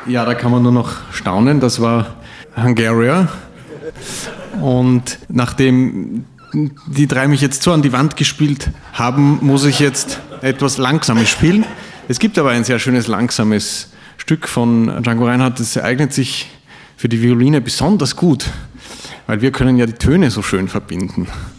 Ja, da kann man nur noch staunen. Das war Hungaria. Und nachdem die drei mich jetzt so an die Wand gespielt haben, muss ich jetzt etwas Langsames spielen. Es gibt aber ein sehr schönes, langsames Stück von Django Reinhardt. Das eignet sich für die Violine besonders gut, weil wir können ja die Töne so schön verbinden.